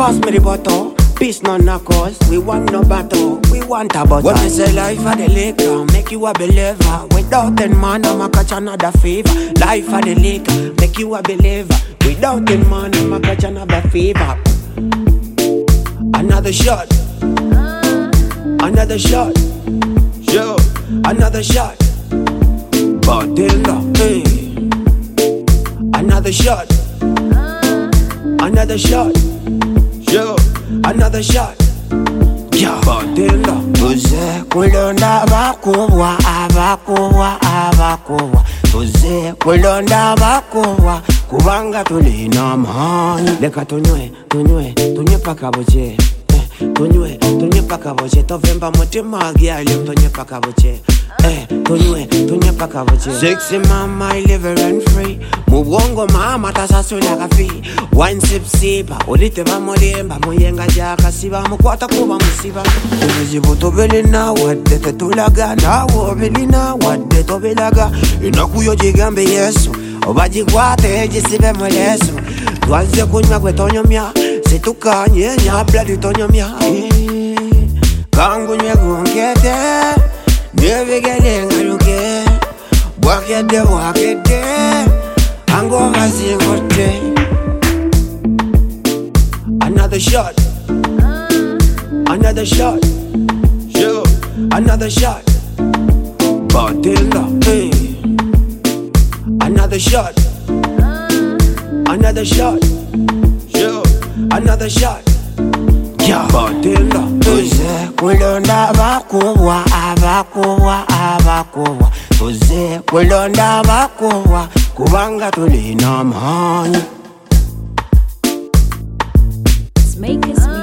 Pass me the bottle. Peace no knuckles, we want no battle, we want a butter. When me say life of the liquor, make you a believer. Without ten man, I'ma catch another fever. Life of the liquor, make you a believer. Without ten man, I'ma catch another fever. Another shot, another shot, yo, another shot. Bartender, hey. Another shot, another shot, yo. Another shot, yeah, bartender. Tuze kulonda abakuwa, abakuwa, abakuwa. Tuze kulonda abakuwa, kubanga tulina amani. Leka tunywe, tunywe, tunywe paka boche. Tunywe, tunywe paka boche. Tovemba mutima gyali, tunywe paka boche. Tunywe, tunywe paka boche. Sexy mama, I live rent free. Mubongo mama tasasula kafi. Wine sip sipa, ulite bamulimba. Muyenga jaka siba, mukwata kuba musiba. Uzibu tobelina, wadde tetulaga. Nawo belina, wadde tobelaga. Inakuyo jigambe yesu, obajikwate jisibe mulesu. Twaze kunywa kwe tonyomya, situkanye nyabla di tonyomya. Kangu nye gungete, nyevigele ngaluke. Wakete wakete, ango vazingote. Another shot, another shot, yo, another shot. Bartender, hey. Another shot, another shot, yo, another shot. Yeah, bartender, tuze kulonda abakuwa, abakuwa, abakuwa. Tuze kulonda abakuwa, kubanga tulina amani. Make us